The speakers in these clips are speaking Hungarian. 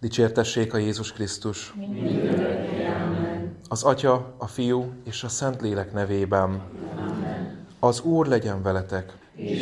Dicsértessék a Jézus Krisztus! Az Atya, a Fiú és a Szentlélek nevében. Az Úr legyen veletek!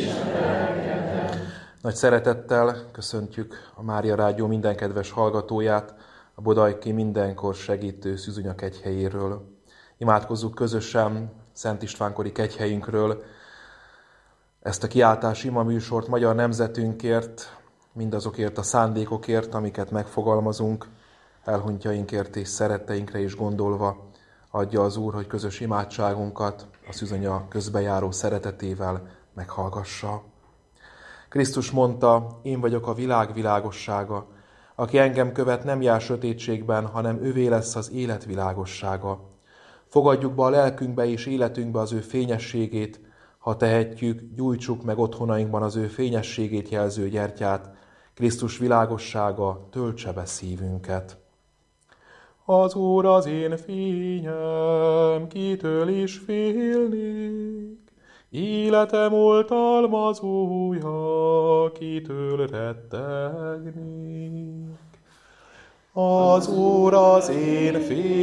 Nagy szeretettel köszöntjük a Mária Rádió minden kedves hallgatóját a Bodajki mindenkor segítő Szűzőnya kegyhelyéről. Imádkozzuk közösen Szent Istvánkori kegyhelyünkről ezt a kiáltás ima műsort magyar nemzetünkért, mindazokért a szándékokért, amiket megfogalmazunk, elhunytjainkért és szeretteinkre is gondolva, adja az Úr, hogy közös imádságunkat a Szűzőnya közbejáró szeretetével meghallgassa. Krisztus mondta, én vagyok a világ világossága. Aki engem követ, nem jár sötétségben, hanem ővé lesz az élet világossága. Fogadjuk be a lelkünkbe és életünkbe az ő fényességét, ha tehetjük, gyújtsuk meg otthonainkban az ő fényességét jelző gyertyát, Krisztus világossága töltse be szívünket. Az Úr az én fényem, kitől is félnék? Életem oltalmazója, kitől rettegnék? Az Úr az én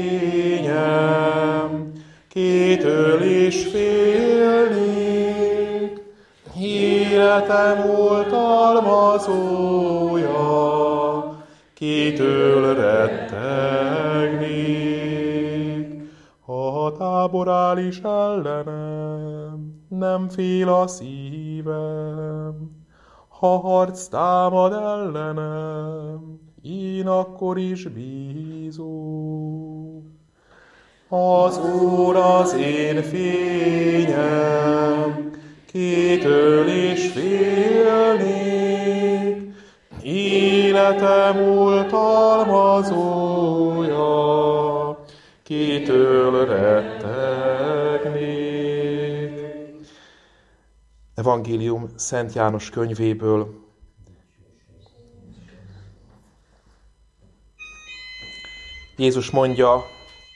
fényem, kitől is félnék? Életem oltalmazója, kitől rettegnék? Ha a tábor áll is ellenem, nem fél a szívem. Ha harc támad ellenem, én akkor is bízom. Az Úr az én fényem, kitől is félnék? Életem oltalmazója, kitől rettegnék? Evangélium Szent János könyvéből. Jézus mondja,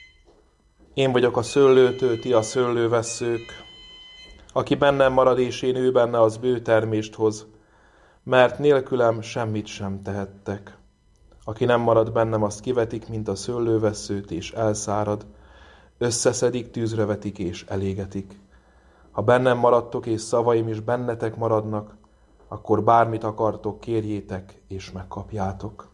én vagyok a szőlőtő, ti a szőlővesszők. Aki bennem marad és én ő benne, az bő termést hoz, mert nélkülem semmit sem tehettek. Aki nem marad bennem, azt kivetik, mint a szőlővesszőt, és elszárad. Összeszedik, tűzre vetik és elégetik. Ha bennem maradtok, és szavaim is bennetek maradnak, akkor bármit akartok, kérjétek, és megkapjátok.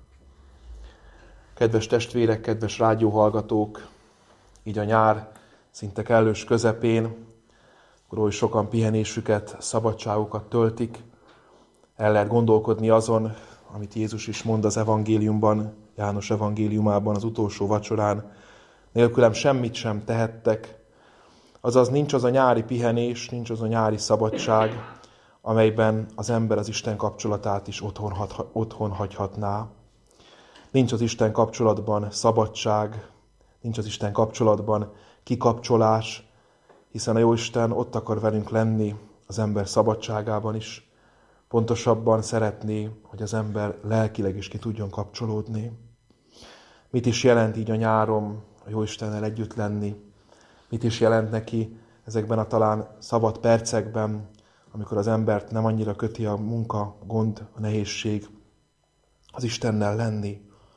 Kedves testvérek, kedves rádióhallgatók, így a nyár szinte kellős közepén, akkor oly sokan pihenésüket, szabadságukat töltik. El lehet gondolkodni azon, amit Jézus is mond az evangéliumban, János evangéliumában, az utolsó vacsorán. Nélkülem semmit sem tehettek. Azaz nincs az a nyári pihenés, nincs az a nyári szabadság, amelyben az ember az Isten kapcsolatát is otthon hagyhatná. Nincs az Isten kapcsolatban szabadság, nincs az Isten kapcsolatban kikapcsolás, hiszen a Jóisten ott akar velünk lenni az ember szabadságában is. Pontosabban szeretné, hogy az ember lelkileg is ki tudjon kapcsolódni. Mit is jelent így a nyáron a Jóistennel együtt lenni? Mit is jelent neki ezekben a talán szabad percekben, amikor az embert nem annyira köti a munka, a gond, a nehézség, az Istennel lenni?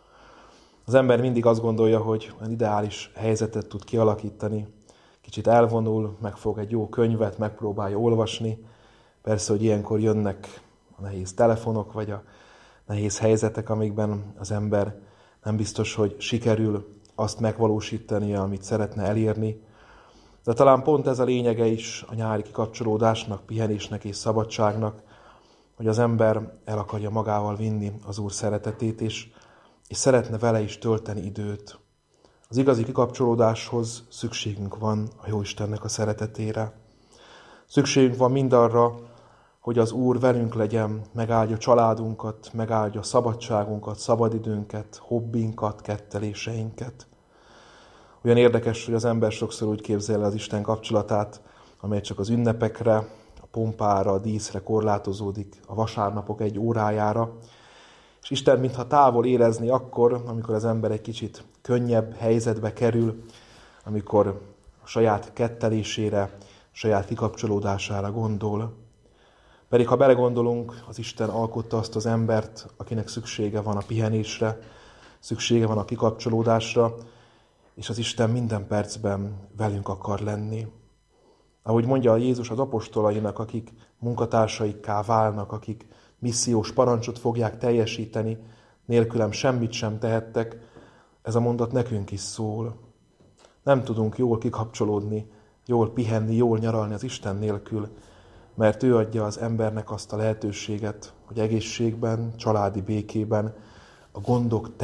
Az ember mindig azt gondolja, hogy olyan ideális helyzetet tud kialakítani, kicsit elvonul, megfog egy jó könyvet, megpróbálja olvasni. Persze, hogy ilyenkor jönnek a nehéz telefonok, vagy a nehéz helyzetek, amikben az ember nem biztos, hogy sikerül azt megvalósítania, amit szeretne elérni. De talán pont ez a lényege is a nyári kikapcsolódásnak, pihenésnek és szabadságnak, hogy az ember el akarja magával vinni az Úr szeretetét, és szeretne vele is tölteni időt. Az igazi kikapcsolódáshoz szükségünk van a Jóistennek a szeretetére. Szükségünk van mindarra, hogy az Úr velünk legyen, megáldja családunkat, megáldja szabadságunkat, szabadidőnket, hobbinkat, ketteléseinket. Olyan érdekes, hogy az ember sokszor úgy képzel az Isten kapcsolatát, amely csak az ünnepekre, a pompára, a díszre korlátozódik, a vasárnapok egy órájára, és Isten mintha távol érezni akkor, amikor az ember egy kicsit könnyebb helyzetbe kerül, amikor a saját kettelésére, saját kikapcsolódására gondol. Pedig ha belegondolunk, az Isten alkotta azt az embert, akinek szüksége van a pihenésre, szüksége van a kikapcsolódásra, és az Isten minden percben velünk akar lenni. Ahogy mondja Jézus az apostolainak, akik munkatársaikká válnak, akik missziós parancsot fogják teljesíteni, nélkülem semmit sem tehettek, ez a mondat nekünk is szól. Nem tudunk jól kikapcsolódni, jól pihenni, jól nyaralni az Isten nélkül, mert ő adja az embernek azt a lehetőséget, hogy egészségben, családi békében, a gondok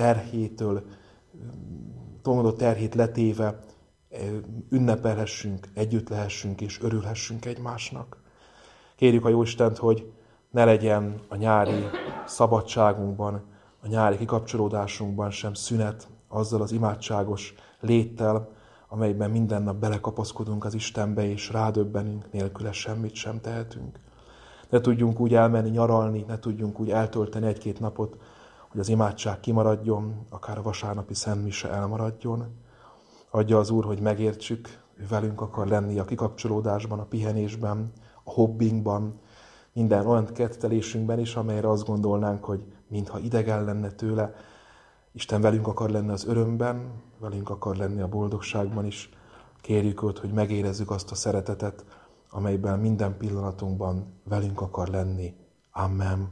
terhét letéve ünnepelhessünk, együtt lehessünk és örülhessünk egymásnak. Kérjük a Jóistent, hogy ne legyen a nyári szabadságunkban, a nyári kikapcsolódásunkban sem szünet azzal az imádságos léttel, amelyben minden nap belekapaszkodunk az Istenbe, és rádöbbenünk, nélküle semmit sem tehetünk. Ne tudjunk úgy elmenni nyaralni, ne tudjunk úgy eltölteni egy-két napot, hogy az imádság kimaradjon, akár a vasárnapi szentmise elmaradjon. Adja az Úr, hogy megértsük, ő velünk akar lenni a kikapcsolódásban, a pihenésben, a hobbinkban, minden olyan kettelésünkben is, amelyre azt gondolnánk, hogy mintha idegen lenne tőle. Isten velünk akar lenni az örömben, velünk akar lenni a boldogságban is. Kérjük őt, hogy megérezzük azt a szeretetet, amelyben minden pillanatunkban velünk akar lenni. Amen.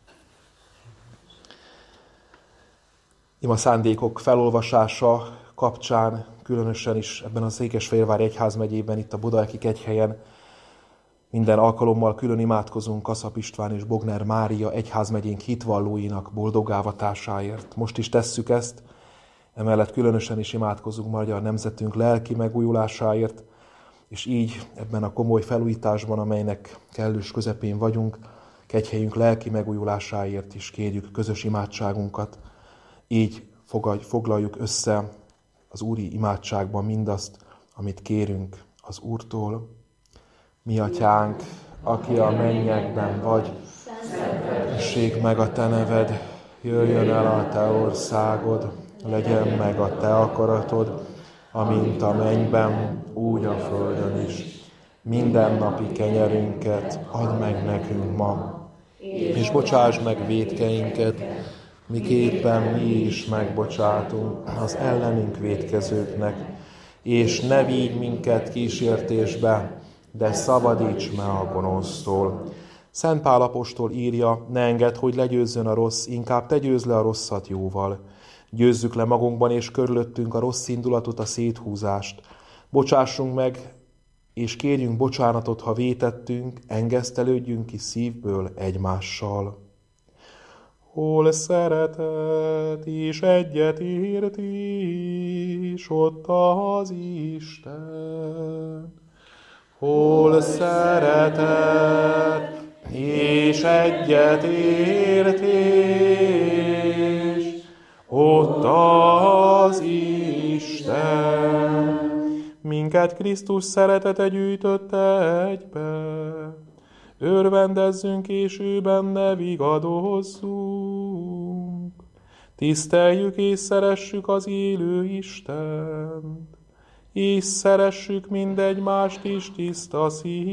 Ima szándékok felolvasása kapcsán, különösen is ebben a Székesfehérvári Egyházmegyében, itt a Budaöki Kegyhelyen minden alkalommal külön imádkozunk Kaszap István és Bogner Mária egyházmegyénk hitvallóinak boldogávatásáért. Most is tesszük ezt, emellett különösen is imádkozunk magyar nemzetünk lelki megújulásáért, és így ebben a komoly felújításban, amelynek kellős közepén vagyunk, Kegyhelyünk lelki megújulásáért is kérjük közös imádságunkat. Így foglaljuk össze az úri imádságban mindazt, amit kérünk az Úrtól. Mi atyánk, aki a mennyekben vagy, szenteltessék meg a te neved, jöjjön el a te országod, legyen meg a te akaratod, amint a mennyben, úgy a földön is. Mindennapi kenyerünket add meg nekünk ma, és bocsáss meg vétkeinket, miképpen mi is megbocsátunk az ellenünk vétkezőknek, és ne vigy minket kísértésbe, de szabadíts meg a gonosztól. Szent Pál apostol írja, ne engedd, hogy legyőzzön a rossz, inkább te győzd le a rosszat jóval. Győzzük le magunkban és körülöttünk a rossz indulatot, a széthúzást. Bocsássunk meg, és kérjünk bocsánatot, ha vétettünk, engesztelődjünk ki szívből egymással. Hol szeretet és egyetértés, ott az Isten. Hol szeretet és egyetértés, ott az Isten. Minket Krisztus szeretete gyűjtött egybe, örvendezzünk és ő benne vigadozzunk. Tiszteljük és szeressük az élő Istent, és szeressük mindegymást is tiszta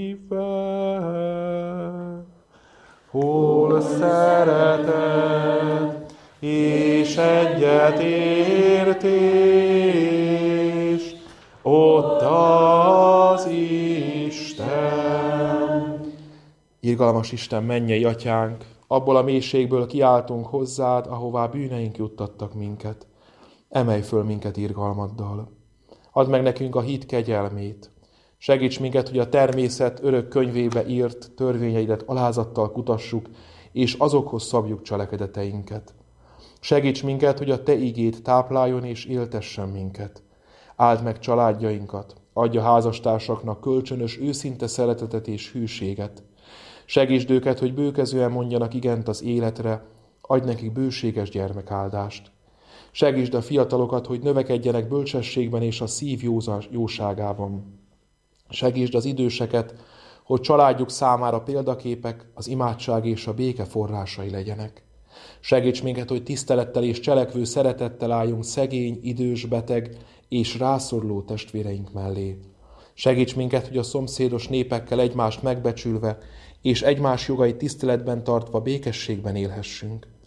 szívvel. Hol szeretet és egyetértés, ott az Isten. Irgalmas Isten, mennyei atyánk, abból a mélységből kiáltunk hozzád, ahová bűneink juttattak minket. Emelj föl minket irgalmaddal. Add meg nekünk a hit kegyelmét. Segíts minket, hogy a természet örök könyvébe írt törvényeidet alázattal kutassuk, és azokhoz szabjuk cselekedeteinket. Segíts minket, hogy a te igéd tápláljon és éltessen minket. Áld meg családjainkat, adj a házastársaknak kölcsönös, őszinte szeretetet és hűséget. Segítsd őket, hogy bőkezően mondjanak igent az életre, adj nekik bőséges gyermekáldást. Segítsd a fiatalokat, hogy növekedjenek bölcsességben és a szív jóságában. Segítsd az időseket, hogy családjuk számára példaképek, az imádság és a béke forrásai legyenek. Segíts minket, hogy tisztelettel és cselekvő szeretettel álljunk szegény, idős, beteg és rászoruló testvéreink mellé. Segíts minket, hogy a szomszédos népekkel egymást megbecsülve és egymás jogait tiszteletben tartva békességben élhessünk.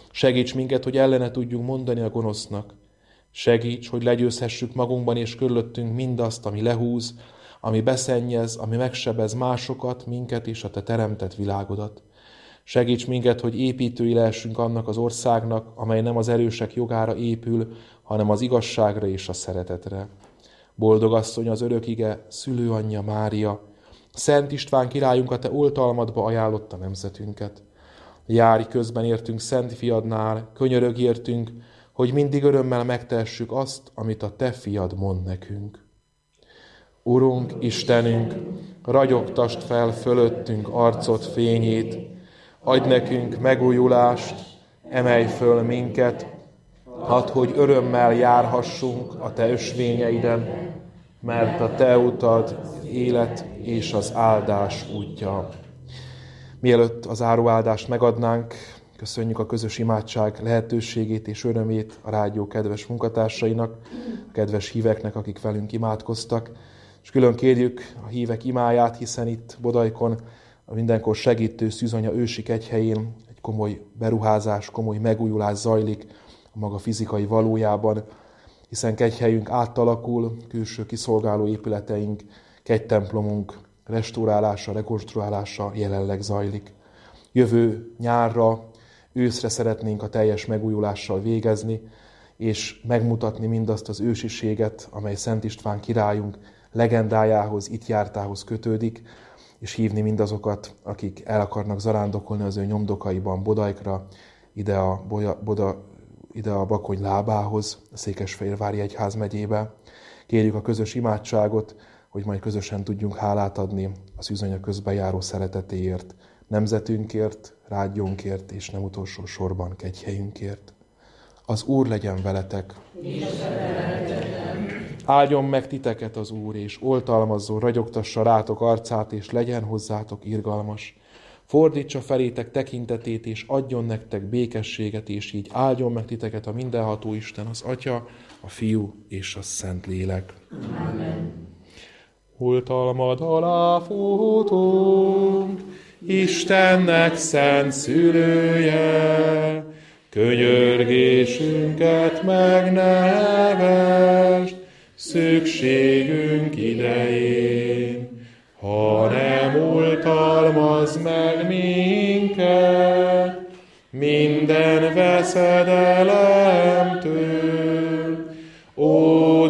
Segíts minket, hogy ellene tudjunk mondani a gonosznak. Segíts, hogy legyőzhessük magunkban és körülöttünk mindazt, ami lehúz, ami beszennyez, ami megsebez másokat, minket és a te teremtett világodat. Segíts minket, hogy építői lehessünk annak az országnak, amely nem az erősek jogára épül, hanem az igazságra és a szeretetre. Boldog asszony, az örökige, szülőanyja Mária, Szent István királyunk, a te oltalmadba ajánlotta nemzetünket. Járj közben értünk Szent Fiadnál, könyörögj értünk, hogy mindig örömmel megtehessük azt, amit a te fiad mond nekünk. Urunk, Istenünk, ragyogtasd fel fölöttünk arcod fényét, adj nekünk megújulást, emelj föl minket, add, hogy örömmel járhassunk a te ösvényeiden, mert a te utad élet és az áldás útja. Mielőtt az áruáldást megadnánk, köszönjük a közös imádság lehetőségét és örömét a rádió kedves munkatársainak, a kedves híveknek, akik velünk imádkoztak, és külön kérjük a hívek imáját, hiszen itt Bodajkon a mindenkor segítő Szűzanya ősi kegyhelyén egy komoly beruházás, komoly megújulás zajlik a maga fizikai valójában, hiszen kegyhelyünk átalakul, külső kiszolgáló épületeink, kegytemplomunk restaurálása, rekonstruálása jelenleg zajlik. Jövő nyárra, őszre szeretnénk a teljes megújulással végezni, és megmutatni mindazt az ősiséget, amely Szent István királyunk legendájához, itt jártához kötődik, és hívni mindazokat, akik el akarnak zarándokolni az ő nyomdokaiban Bodajkra, ide a Bakony lábához, a Székesfehérvári Egyházmegyébe. Kérjük a közös imádságot, hogy majd közösen tudjunk hálát adni a Szűzanya közben járó szeretetéért, nemzetünkért, rádiónkért, és nem utolsó sorban kegyhelyünkért. Az Úr legyen veletek! Áldjon meg titeket az Úr, és oltalmazzon, ragyogtassa rátok arcát, és legyen hozzátok irgalmas. Fordítsa felétek tekintetét, és adjon nektek békességet, és így áldjon meg titeket a mindenható Isten, az Atya, a Fiú és a Szentlélek. Amen. Oltalmad alá futunk, Istennek szent szülője, könyörgésünket megnevesd, szükségünk idején. Ha nem oltalmaz meg minket, minden veszedelemtől, ó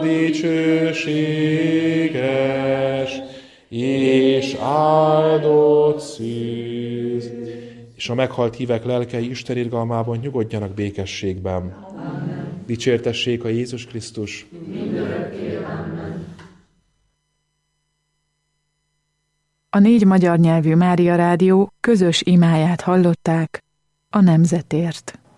dicsőséges és áldott szűz. És a meghalt hívek lelkei Isten irgalmában nyugodjanak békességben. Amen. Dicsértessék a Jézus Krisztus. Mindörökké. Amen. A 4 magyar nyelvű Mária Rádió közös imáját hallották a nemzetért.